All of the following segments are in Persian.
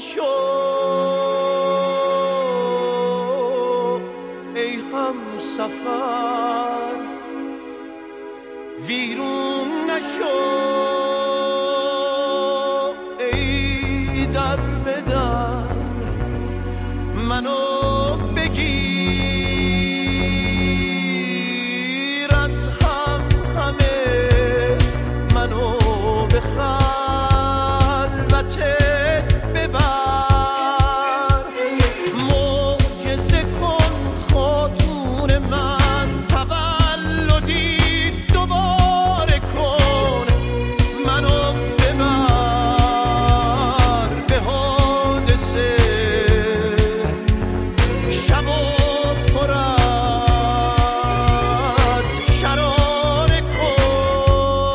نشو ای همسفر، ویرون نشو ای در به در، منو بگیر از همه، منو به خلوتت ببر، معجزه کن خاتون من، تولدی دوباره کن، منو ببر به حادثه، شب و پر از شراره کن.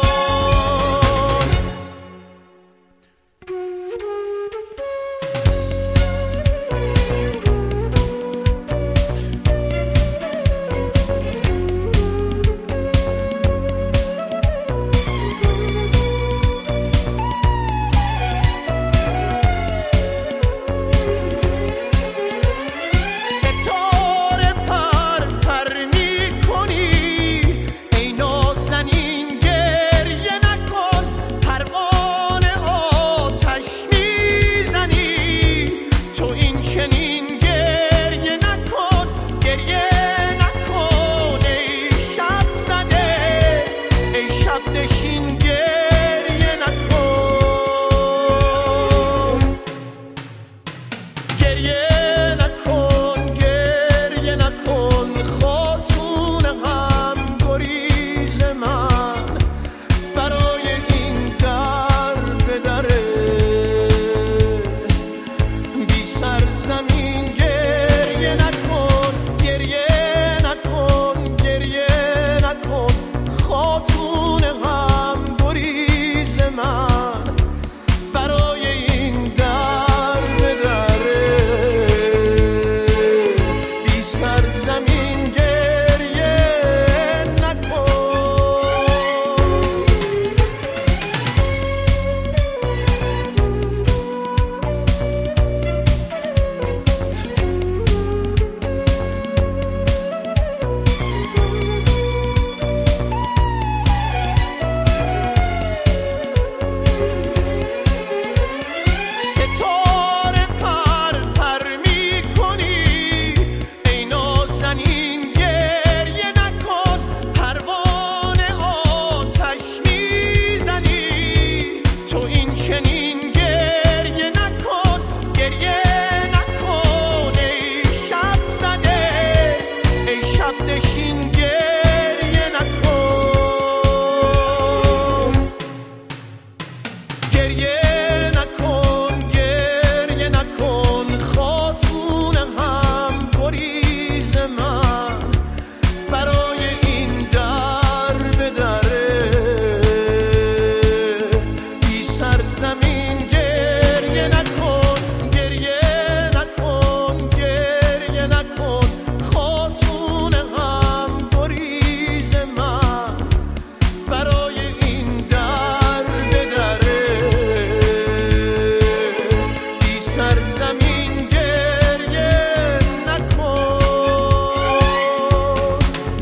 ستاره پر پر می‌کنی ای نازنین، گریه نکن، پروانه آتش میزنی تو، این چنین گریه نکن، گریه نکن ای شب زده، ای شب نشین گریه نکن، گریه نکن، گریه نکن، خاتون غم گریز من، برای این در به دره بی سرزمین گریه نکن، گریه نکن، گریه نکن، خاتون غم گریز من، برای این در به دره بی سرزمین گریه نکن. ستاره پر پر می‌کنی ای نازنین، گریه نکن، پروانه آتش میزنی تو، این چنین گریه نکن، گریه نکن ای شب زده، ای شب نشین گریه نکن، گریه نکن، گریه نکن، خاتون غم گریز من، برای این در به دره بی سرزمین گریه نکن، گریه نکن، گریه نکن، خاتون غم گریز من، برای این در به دره بی سرزمین گریه نکن.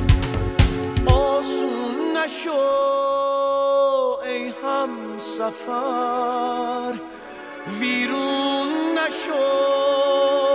آسون نشو ای همسفر، ویرون نشو